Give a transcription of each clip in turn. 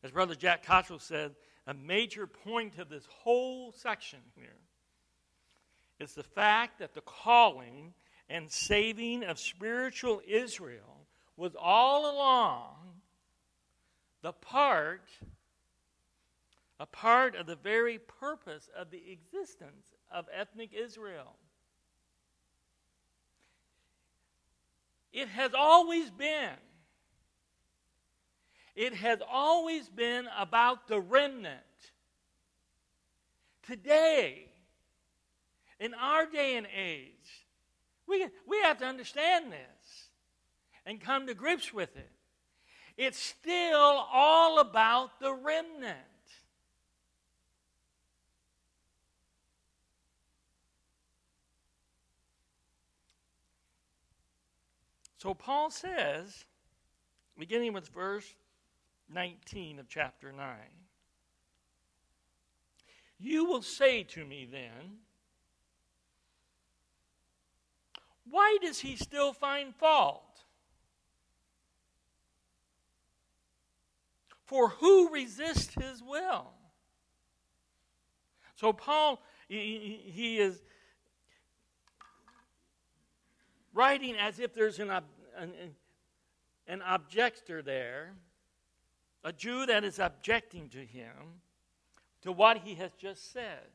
As Brother Jack Cottrell said, a major point of this whole section here is the fact that the calling and saving of spiritual Israel was all along a part of the very purpose of the existence of ethnic Israel. It has always been about the remnant. Today, in our day and age, we have to understand this and come to grips with it. It's still all about the remnant. So Paul says, beginning with verse 19 of chapter 9, "You will say to me then, why does he still find fault? For who resists his will?" So Paul, he is writing as if there's an objector there, a Jew that is objecting to him, to what he has just said,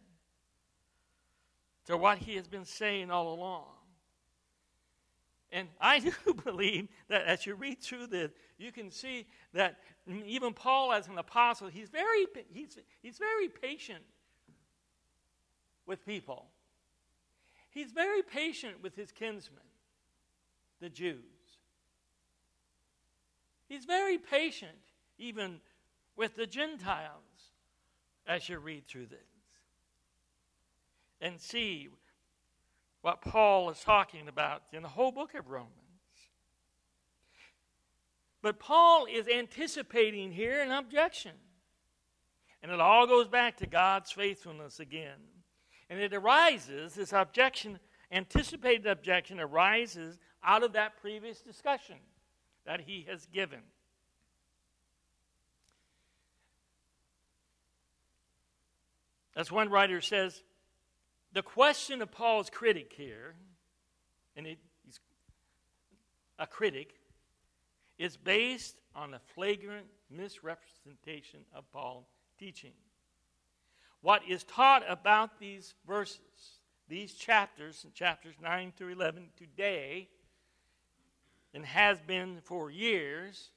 to what he has been saying all along. And I do believe that as you read through this, you can see that even Paul, as an apostle, he's very patient with people. He's very patient with his kinsmen, the Jews. He's very patient even with the Gentiles as you read through this and see what Paul is talking about in the whole book of Romans. But Paul is anticipating here an objection. And it all goes back to God's faithfulness again. And it arises, this objection, anticipated objection arises out of that previous discussion that he has given. As one writer says, the question of Paul's critic here, and he's a critic, is based on a flagrant misrepresentation of Paul's teaching. What is taught about these verses, these chapters, in chapters 9 through 11 today, and has been for years,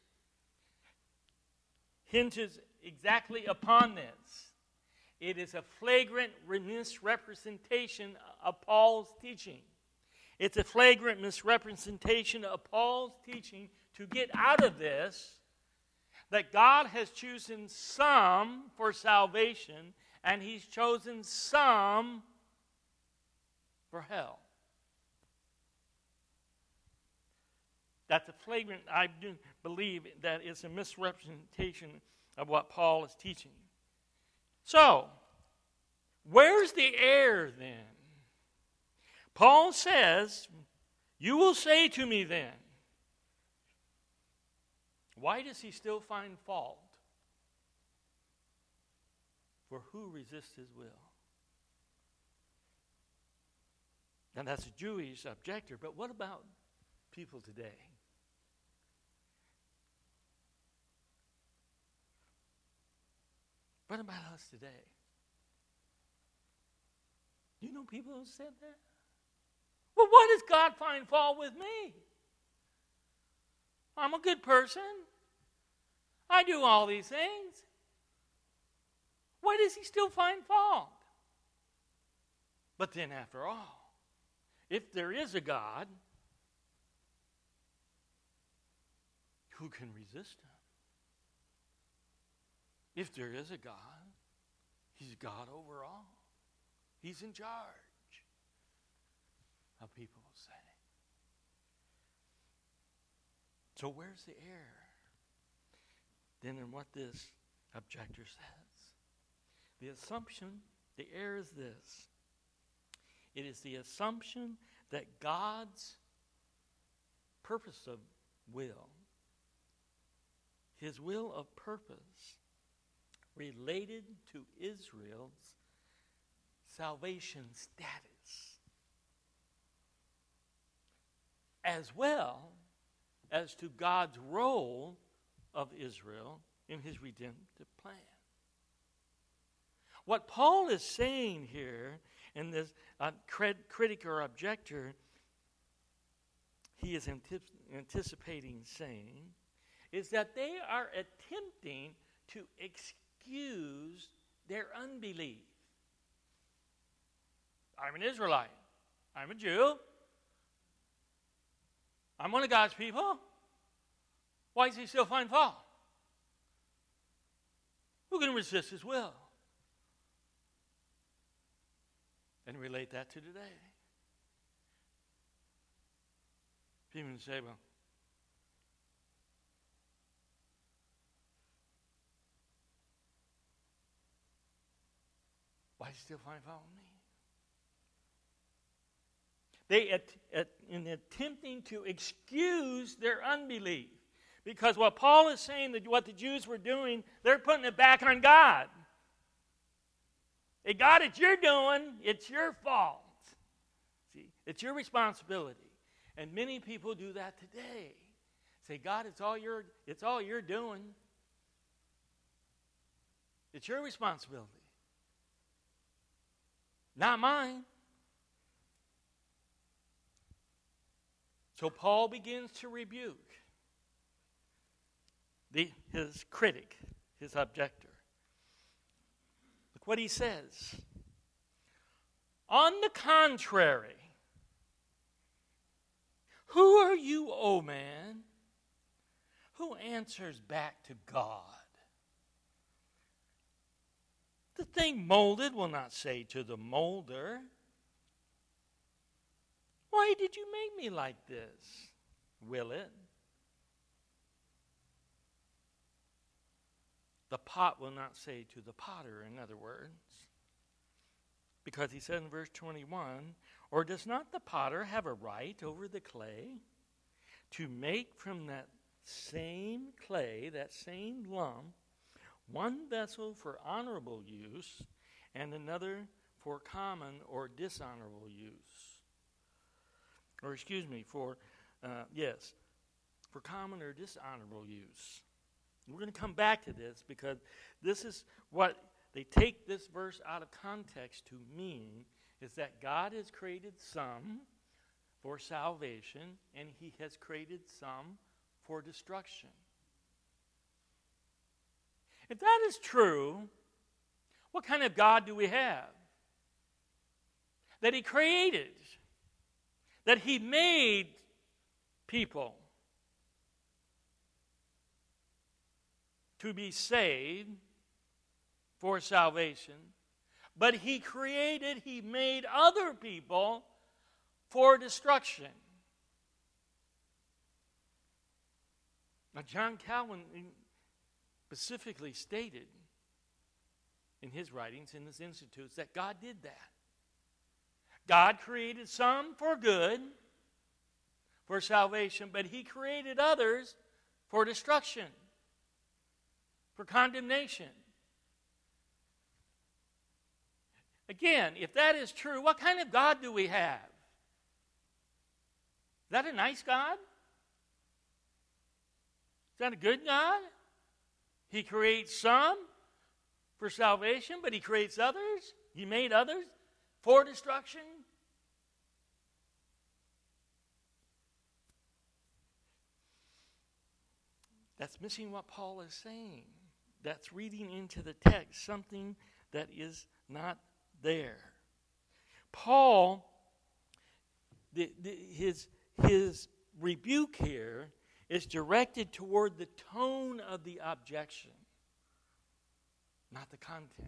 hinges exactly upon this. It is a flagrant misrepresentation of Paul's teaching. It's a flagrant misrepresentation of Paul's teaching to get out of this that God has chosen some for salvation and he's chosen some for hell. That's a flagrant, I do believe, that is a misrepresentation of what Paul is teaching. So, where's the error then? Paul says, you will say to me then, why does he still find fault? For who resists his will? And that's a Jewish objector, but what about people today? What about us today? You know people who said that? Well, why does God find fault with me? I'm a good person. I do all these things. Why does he still find fault? But then after all, if there is a God, who can resist him? If there is a God, he's God over all. He's in charge of people say. So where's the error? Then in what this objector says. The assumption, the error is this. It is the assumption that God's purpose of will, his will of purpose, related to Israel's salvation status, as well as to God's role of Israel in his redemptive plan. What Paul is saying here in this critic or objector, he is anticipating saying, is that they are attempting to excuse their unbelief. I'm an Israelite. I'm a Jew. I'm one of God's people. Why does he still find fault? Who can resist his will? And relate that to today. People say, well, why do you still find fault with me? They, in attempting to excuse their unbelief, because what Paul is saying, that what the Jews were doing, they're putting it back on God. Hey, God, it's you're doing, it's your fault. See, it's your responsibility. And many people do that today. Say, God, it's all you're doing. It's your responsibility. Not mine. So Paul begins to rebuke his critic, his objector. Look what he says. On the contrary, who are you, O man, who answers back to God? The thing molded will not say to the molder, why did you make me like this? Will it? The pot will not say to the potter, in other words. Because he said in verse 21, or does not the potter have a right over the clay to make from that same clay, that same lump, one vessel for honorable use and another for common or dishonorable use? Or for common or dishonorable use. We're going to come back to this because this is what they take this verse out of context to mean, is that God has created some for salvation and he has created some for destruction. If that is true, what kind of God do we have? That he created, that he made people to be saved for salvation, but he made other people for destruction. Now, John Calvin specifically stated in his writings, in his institutes, that God did that. God created some for good, for salvation, but he created others for destruction, for condemnation. Again, if that is true, what kind of God do we have? Is that a nice God? Is that a good God? He creates some for salvation, but he creates others. He made others for destruction. That's missing what Paul is saying. That's reading into the text something that is not there. Paul, his rebuke here is directed toward the tone of the objection, not the content.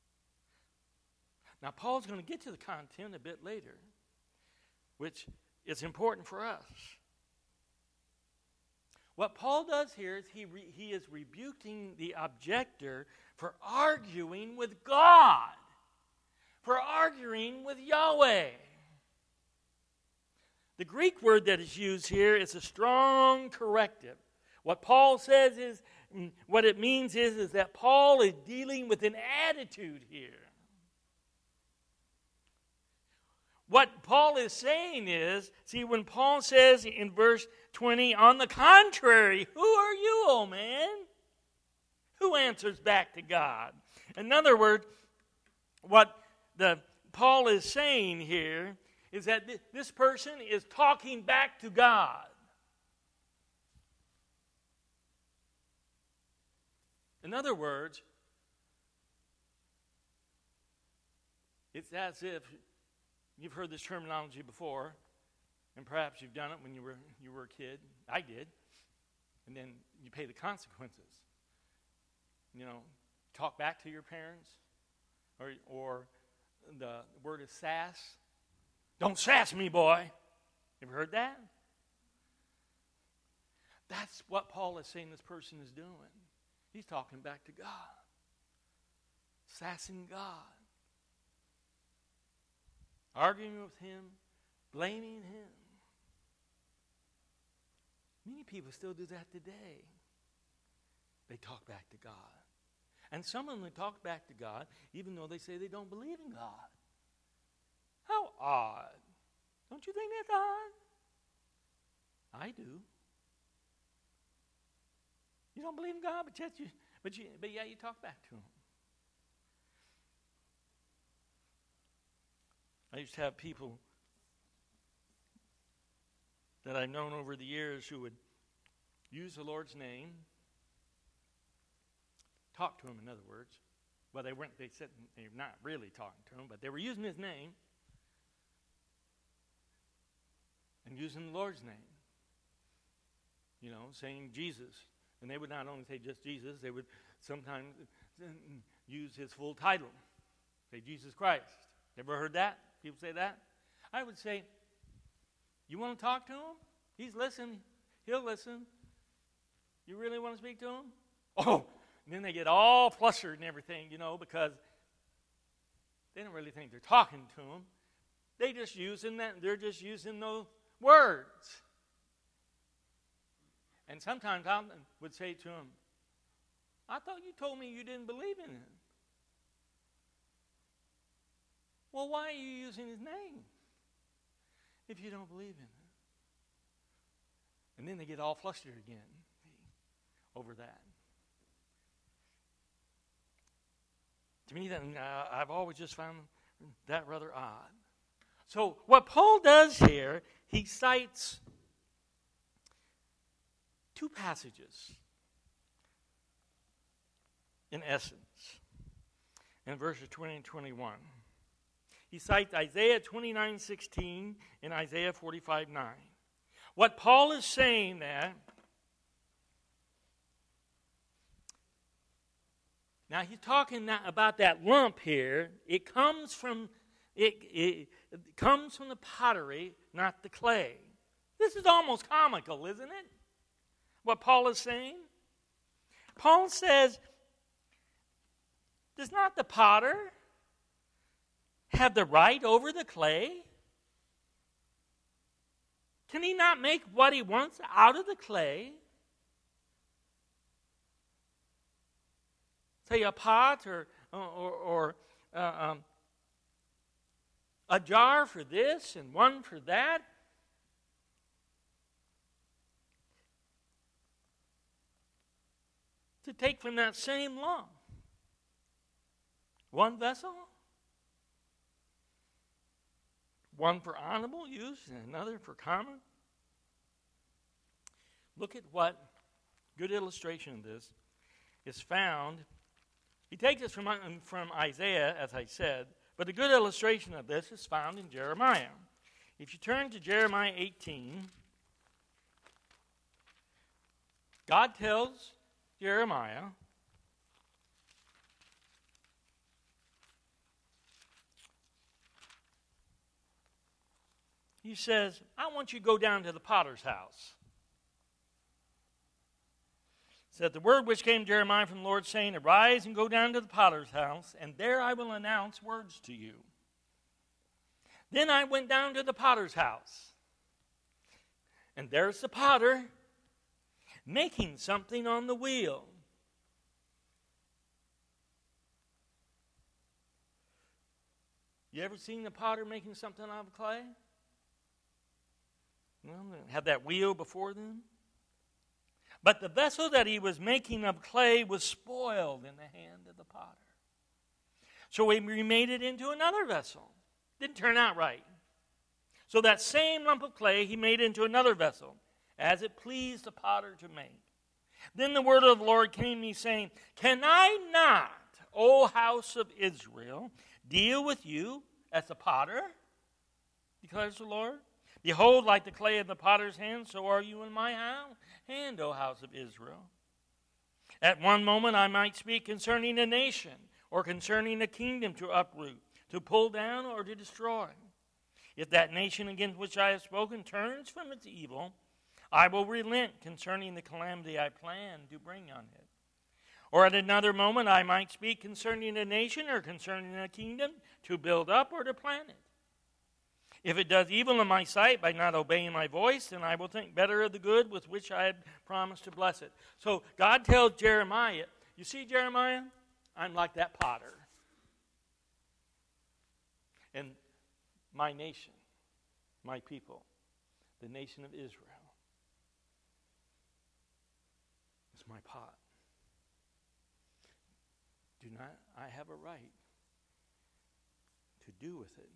Now, Paul's going to get to the content a bit later, which is important for us. What Paul does here is he is rebuking the objector for arguing with God, for arguing with Yahweh. The Greek word that is used here is a strong corrective, What Paul says is, what it means is that Paul is dealing with an attitude here. What Paul is saying is, see, when Paul says in verse 20, on the contrary, who are you, O man? Who answers back to God? In other words, what Paul is saying here is that this person is talking back to God. In other words, it's as if you've heard this terminology before, and perhaps you've done it when you were a kid. I did. And then you pay the consequences. You know, talk back to your parents, or the word is sass. Don't sass me, boy. Ever heard that? That's what Paul is saying this person is doing. He's talking back to God. Sassing God. Arguing with him. Blaming him. Many people still do that today. They talk back to God. And some of them talk back to God even though they say they don't believe in God. How odd. Don't you think that's odd? I do. You don't believe in God, but yet you talk back to him. I used to have people that I've known over the years who would use the Lord's name, talk to him, in other words. Well, they're not really talking to him, but they were using his name and using the Lord's name. You know, saying Jesus. And they would not only say just Jesus, they would sometimes use his full title. Say Jesus Christ. Ever heard that? People say that? I would say, you want to talk to him? He's listening. He'll listen. You really want to speak to him? Oh, and then they get all flustered and everything, you know, because they don't really think they're talking to him. They're just using those words. And sometimes I would say to him, I thought you told me you didn't believe in him. Well, why are you using his name if you don't believe in him? And then they get all flustered again over that. To me, I've always just found that rather odd. So what Paul does here, he cites two passages, in essence, in verses 20 and 21. He cites Isaiah 29:16 and Isaiah 45:9. What Paul is saying that, now he's talking about that lump here. It comes from the pottery, not the clay. This is almost comical, isn't it? What Paul is saying? Paul says, does not the potter have the right over the clay? Can he not make what he wants out of the clay? Say a pot or a jar for this and one for that. To take from that same lump. One vessel. One for honorable use and another for common. Look at what good illustration of this is found. He takes this from Isaiah, as I said, but a good illustration of this is found in Jeremiah. If you turn to Jeremiah 18, God tells Jeremiah, he says, I want you to go down to the potter's house. It said, the word which came to Jeremiah from the Lord, saying, arise and go down to the potter's house, and there I will announce words to you. Then I went down to the potter's house, and there's the potter, making something on the wheel. You ever seen the potter making something out of clay? Well, they had that wheel before them. But the vessel that he was making of clay was spoiled in the hand of the potter. So he remade it into another vessel. Didn't turn out right. So that same lump of clay he made into another vessel, as it pleased the potter to make. Then the word of the Lord came to me, saying, Can I not, O house of Israel, deal with you as the potter? Declares the Lord. Behold, like the clay in the potter's hand, so are you in my hand, O house of Israel. At one moment I might speak concerning a nation, or concerning a kingdom to uproot, to pull down, or to destroy. If that nation against which I have spoken turns from its evil, I will relent concerning the calamity I plan to bring on it. Or at another moment I might speak concerning a nation or concerning a kingdom to build up or to plant it. If it does evil in my sight by not obeying my voice, then I will think better of the good with which I had promised to bless it. So God tells Jeremiah, you see, Jeremiah, I'm like that potter. And my nation, my people, the nation of Israel, is my pot. Do not I have a right to do with it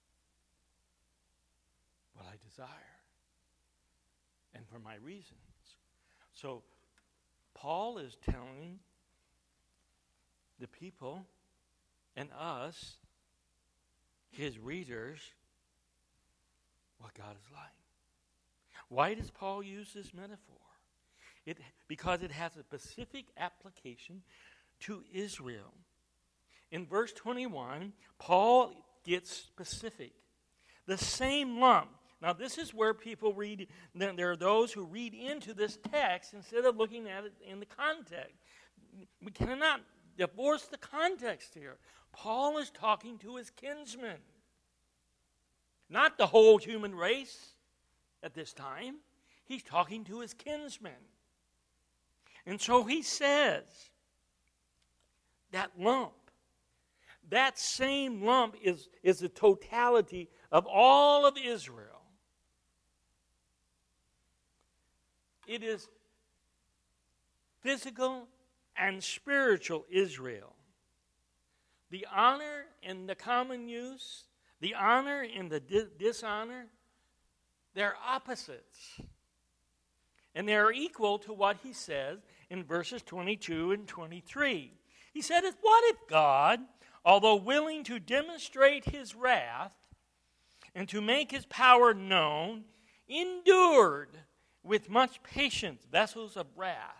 what I desire, and for my reasons. So Paul is telling the people and us, his readers, what God is like. Why does Paul use this metaphor? Because it has a specific application to Israel. In verse 21, Paul gets specific. The same lump. Now, this is where people read, there are those who read into this text instead of looking at it in the context. We cannot divorce the context here. Paul is talking to his kinsmen, not the whole human race at this time. He's talking to his kinsmen. And so he says, that lump, that same lump is the totality of all of Israel. It is physical and spiritual Israel. The honor and the common use, the honor and the dishonor, they're opposites. And they're equal to what he says in verses 22 and 23. He said, what if God, although willing to demonstrate his wrath and to make his power known, endured with much patience vessels of wrath?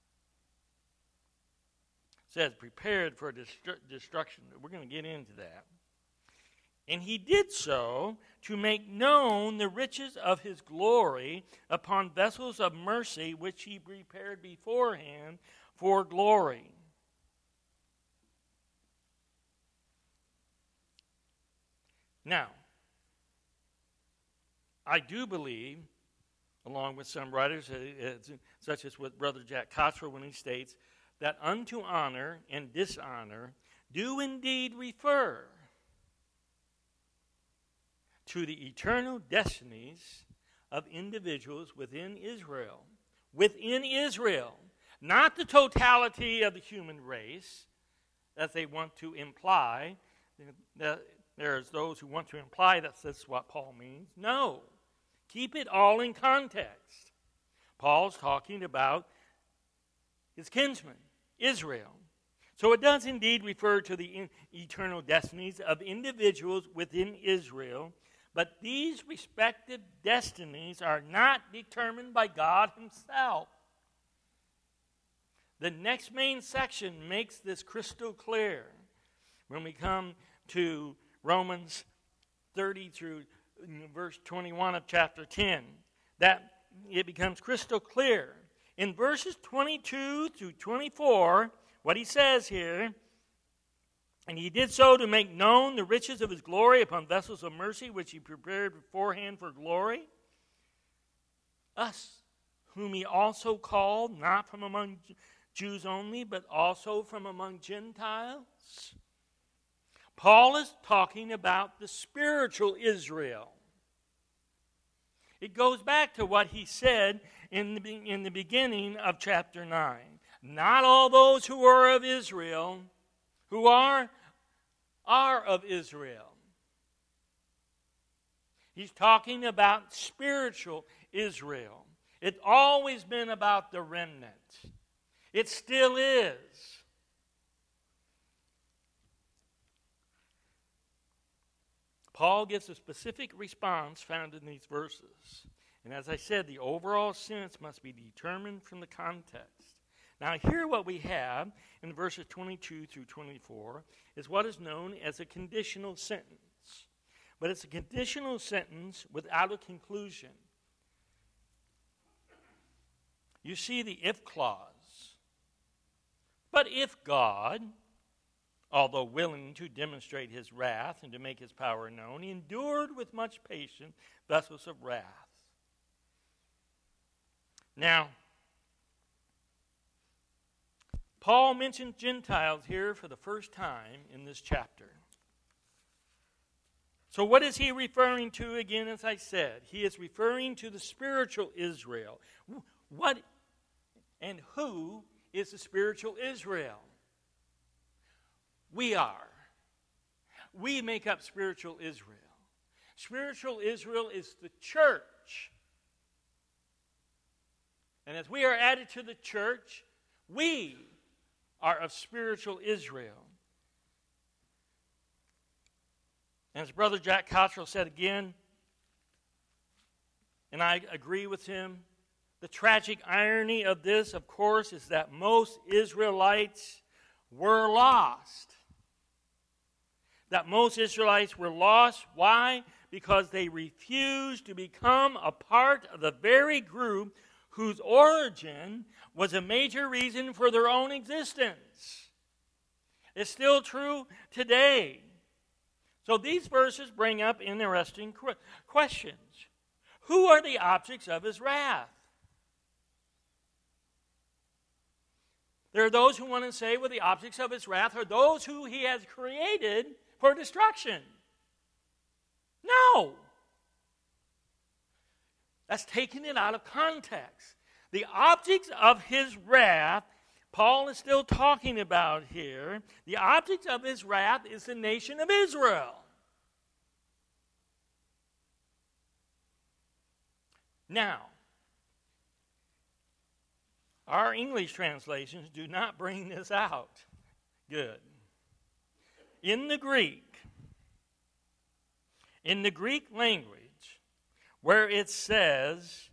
It says, prepared for destruction. We're going to get into that. And he did so to make known the riches of his glory upon vessels of mercy, which he prepared beforehand for glory. Now, I do believe, along with some writers, such as with Brother Jack Cottrell, when he states that unto honor and dishonor do indeed refer to the eternal destinies of individuals within Israel. Within Israel. Not the totality of the human race, as they want to imply. There's those who want to imply that that's what Paul means. No. Keep it all in context. Paul's talking about his kinsmen, Israel. So it does indeed refer to the eternal destinies of individuals within Israel, but these respective destinies are not determined by God himself. The next main section makes this crystal clear when we come to Romans 30 through verse 21 of chapter 10. That it becomes crystal clear. In verses 22 through 24, what he says here, and he did so to make known the riches of his glory upon vessels of mercy, which he prepared beforehand for glory. Us, whom he also called, not from among Jews only, but also from among Gentiles. Paul is talking about the spiritual Israel. It goes back to what he said in the beginning of chapter 9. Not all those who are of Israel, who are of Israel. He's talking about spiritual Israel. It's always been about the remnant. It still is. Paul gives a specific response found in these verses. And as I said, the overall sense must be determined from the context. Now, here what we have in verses 22 through 24 is what is known as a conditional sentence. But it's a conditional sentence without a conclusion. You see the if clause. But if God, although willing to demonstrate his wrath and to make his power known, endured with much patience vessels of wrath. Now, Paul mentions Gentiles here for the first time in this chapter. So what is he referring to again, as I said? He is referring to the spiritual Israel. What and who is the spiritual Israel? We are. We make up spiritual Israel. Spiritual Israel is the church. And as we are added to the church, we are of spiritual Israel. As Brother Jack Cottrell said again, and I agree with him, the tragic irony of this, of course, is that most Israelites were lost. That most Israelites were lost. Why? Because they refused to become a part of the very group whose origin was a major reason for their own existence. It's still true today. So these verses bring up interesting questions. Who are the objects of his wrath? There are those who want to say, well, the objects of his wrath are those who he has created for destruction. No. That's taking it out of context. The objects of his wrath, Paul is still talking about here. The object of his wrath is the nation of Israel. Now, our English translations do not bring this out. Good. In the Greek language, where it says,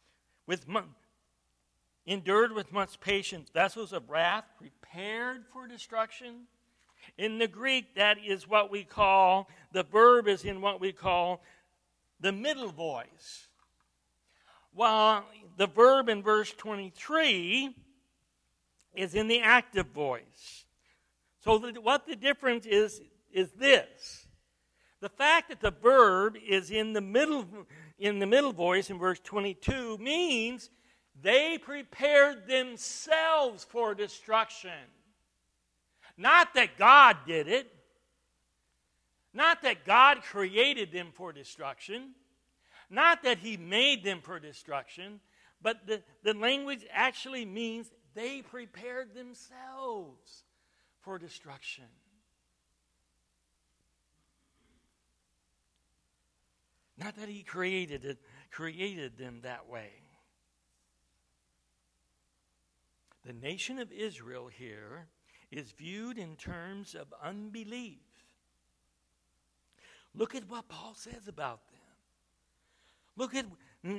endured with much patience vessels of wrath prepared for destruction. In the Greek, that is what we call, the verb is in what we call the middle voice. While the verb in verse 23 is in the active voice. So what the difference is this. The fact that the verb is in the middle voice in verse 22 means they prepared themselves for destruction. Not that God did it. Not that God created them for destruction. Not that he made them for destruction. But the language actually means they prepared themselves for destruction. Not that he created them that way. The nation of Israel here is viewed in terms of unbelief. Look at what Paul says about them. Look at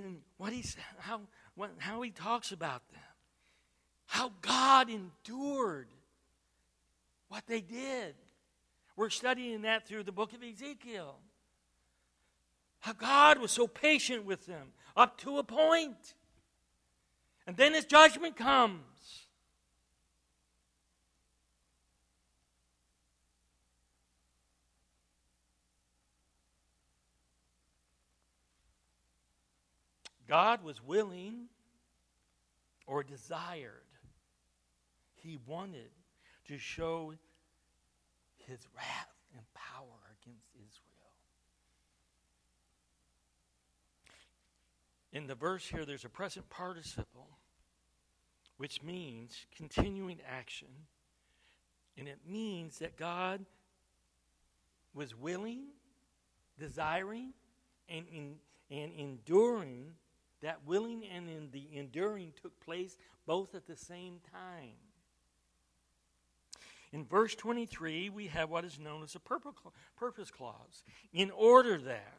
how he talks about them. How God endured what they did. We're studying that through the book of Ezekiel. How God was so patient with them up to a point. And then his judgment comes. God was willing or desired. He wanted to show his wrath and power against Israel. In the verse here, there's a present participle, which means continuing action. And it means that God was willing, desiring, and enduring. That willing and the enduring took place both at the same time. In verse 23, we have what is known as a purpose clause. In order that,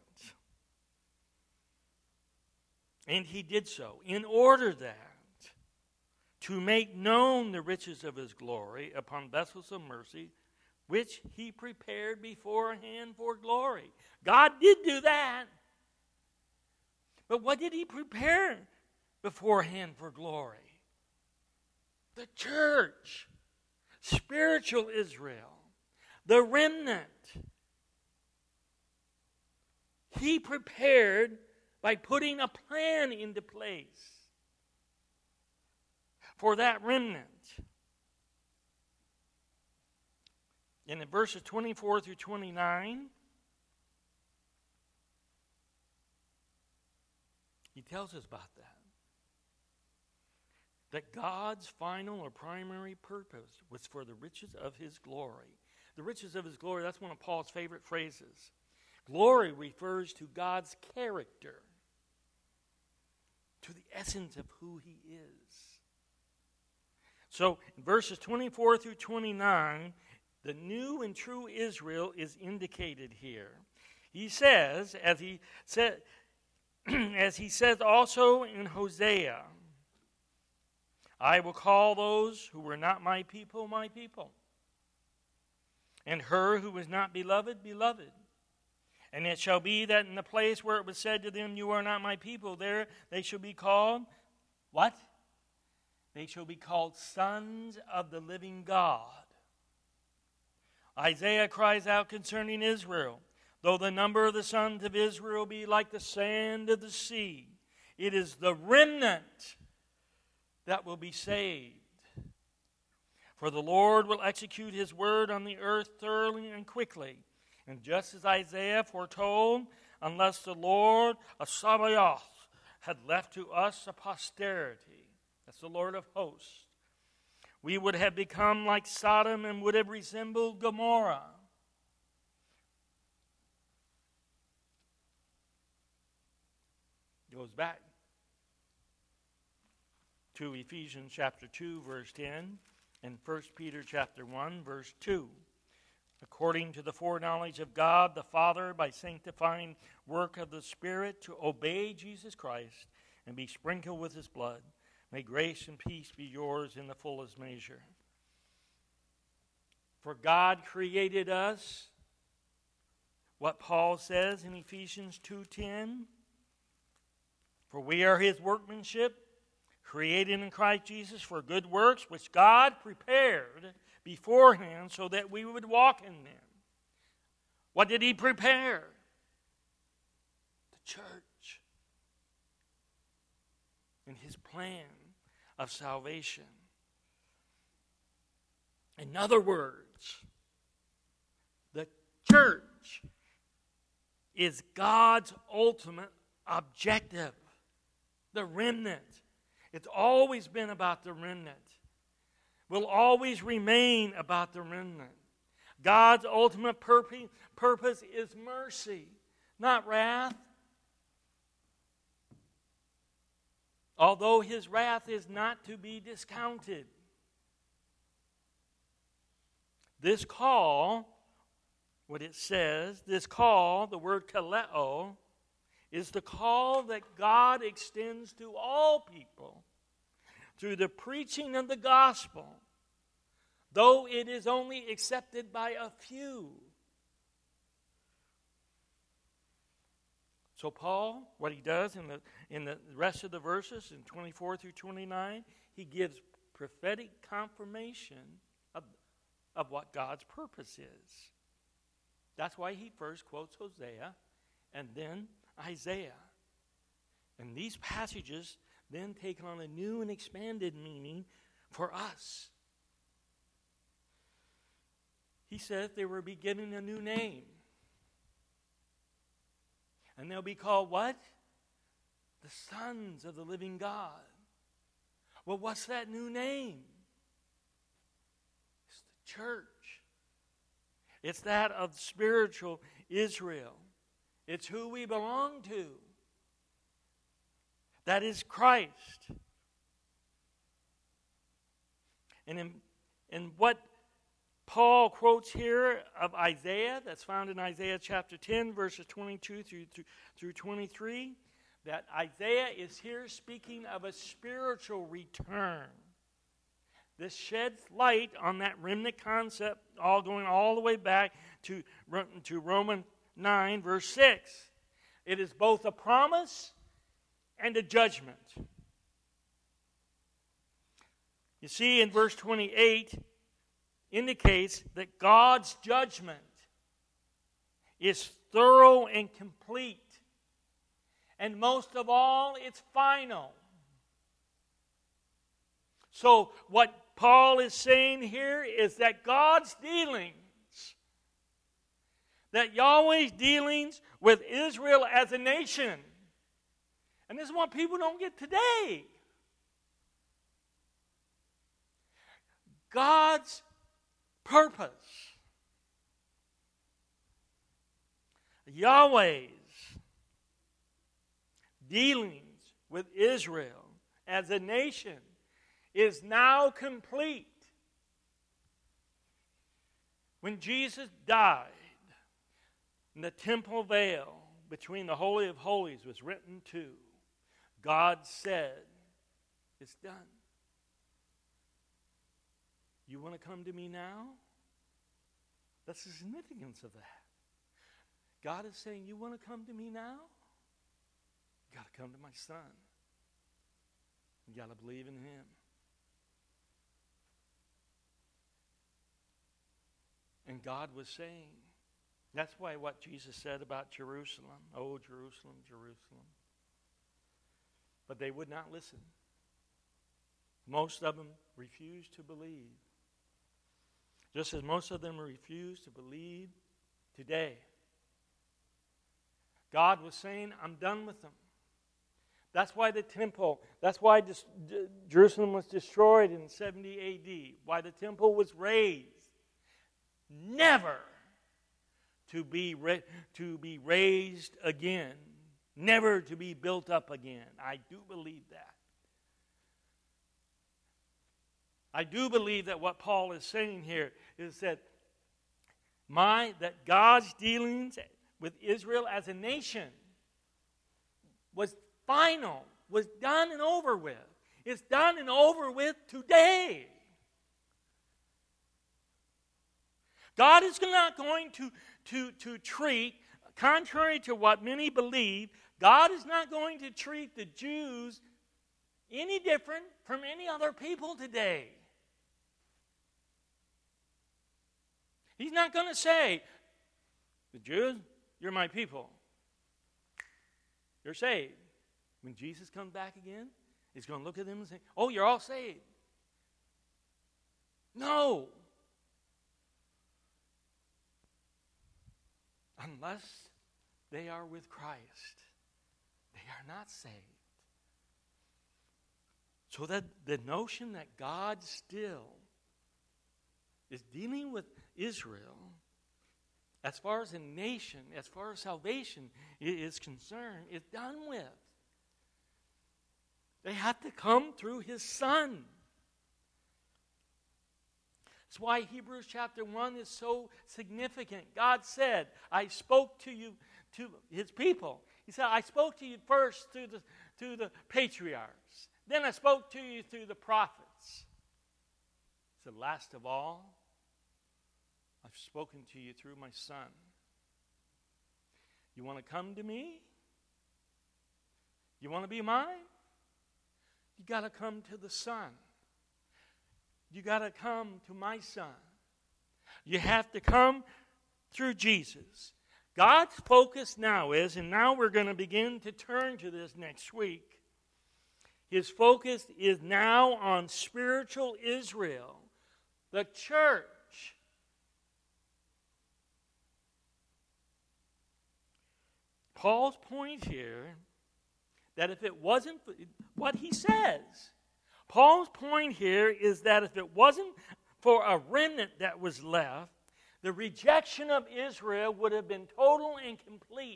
and he did so, in order that, to make known the riches of his glory upon vessels of mercy, which he prepared beforehand for glory. God did do that. But what did he prepare beforehand for glory? The church. Spiritual Israel, the remnant. He prepared by putting a plan into place for that remnant. And in verses 24 through 29, he tells us about that. That God's final or primary purpose was for the riches of his glory. The riches of his glory, that's one of Paul's favorite phrases. Glory refers to God's character, to the essence of who he is. So, in verses 24 through 29, the new and true Israel is indicated here. He says, as he says also in Hosea, I will call those who were not my people, and her who was not beloved, beloved. And it shall be that in the place where it was said to them, you are not my people, there they shall be called, what? They shall be called sons of the living God. Isaiah cries out concerning Israel, though the number of the sons of Israel be like the sand of the sea, it is the remnant that will be saved. For the Lord will execute his word on the earth thoroughly and quickly. And just as Isaiah foretold, unless the Lord of Sabaoth had left to us a posterity, that's the Lord of hosts, we would have become like Sodom and would have resembled Gomorrah. Goes back to Ephesians chapter 2, verse 10, and 1 Peter chapter 1, verse 2. According to the foreknowledge of God the Father, by sanctifying work of the Spirit, to obey Jesus Christ and be sprinkled with his blood, may grace and peace be yours in the fullest measure. For God created us, what Paul says in Ephesians 2:10, for we are his workmanship, created in Christ Jesus for good works, which God prepared beforehand so that we would walk in them. What did he prepare? The church. In his plan of salvation. In other words, the church is God's ultimate objective. The remnant. It's always been about the remnant. Will always remain about the remnant. God's ultimate purpose is mercy, not wrath. Although his wrath is not to be discounted. This call, what it says, this call, the word kaleo, is the call that God extends to all people through the preaching of the gospel, though it is only accepted by a few. So Paul, what he does in the rest of the verses, in 24 through 29, he gives prophetic confirmation of what God's purpose is. That's why he first quotes Hosea and then Isaiah. And these passages, then take on a new and expanded meaning for us. He said they will be given a new name. And they'll be called what? The sons of the living God. Well, what's that new name? It's the church. It's that of spiritual Israel. It's who we belong to. That is Christ. And in what Paul quotes here of Isaiah, that's found in Isaiah chapter 10, verses 22 through 23, that Isaiah is here speaking of a spiritual return. This sheds light on that remnant concept, all going all the way back to Romans 9, verse 6. It is both a promise and a judgment. You see, in verse 28, indicates that God's judgment is thorough and complete. And most of all, it's final. So what Paul is saying here is that God's dealings, that Yahweh's dealings with Israel as a nation, and this is what people don't get today. God's purpose, Yahweh's dealings with Israel as a nation is now complete. When Jesus died, and the temple veil between the Holy of Holies was written too, God said, it's done. You want to come to me now? That's the significance of that. God is saying, you want to come to me now? You got to come to my Son. You got to believe in Him. And God was saying, that's why what Jesus said about Jerusalem, oh, Jerusalem, Jerusalem. But they would not listen. Most of them refused to believe. Just as most of them refuse to believe today. God was saying, I'm done with them. That's why the temple, that's why Jerusalem was destroyed in 70 A.D., why the temple was raised. Never to be raised again. Never to be built up again. I do believe that. I do believe that what Paul is saying here is that God's dealings with Israel as a nation was final, was done and over with. It's done and over with today. God is not going to treat, contrary to what many believe, God is not going to treat the Jews any different from any other people today. He's not going to say, the Jews, you're my people. You're saved. When Jesus comes back again, He's going to look at them and say, oh, you're all saved. No. Unless they are with Christ, they are not saved. So that the notion that God still is dealing with Israel, as far as a nation, as far as salvation is concerned, is done with. They have to come through His Son. That's why Hebrews chapter 1 is so significant. God said, I spoke to you, to His people. He said, I spoke to you first through the patriarchs. Then I spoke to you through the prophets. He said, last of all, I've spoken to you through my Son. You want to come to me? You want to be mine? You got to come to the Son. You got to come to my Son. You have to come through Jesus. God's focus now is, and now we're going to begin to turn to this next week. His focus is now on spiritual Israel, the church. Paul's point here, that if it wasn't what he says, Paul's point here is that if it wasn't for a remnant that was left, the rejection of Israel would have been total and complete.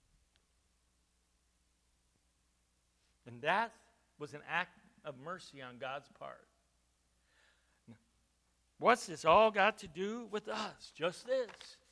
And that was an act of mercy on God's part. What's this all got to do with us? Just this.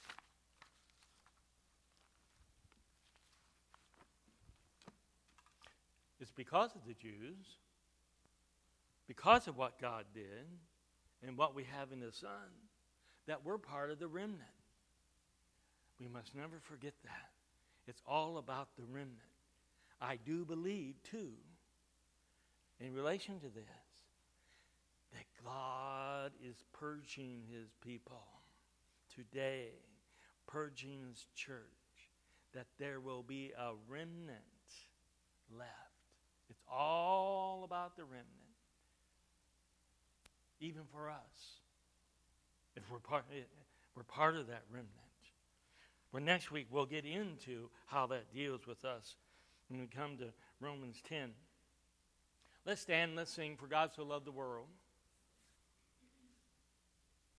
It's because of the Jews, because of what God did, and what we have in the Son, that we're part of the remnant. We must never forget that. It's all about the remnant. I do believe, too, in relation to this, that God is purging His people today, purging His church, that there will be a remnant left. It's all about the remnant, even for us, if we're part of that remnant. Well, next week we'll get into how that deals with us when we come to Romans 10. Let's stand, let's sing, For God So Loved the World.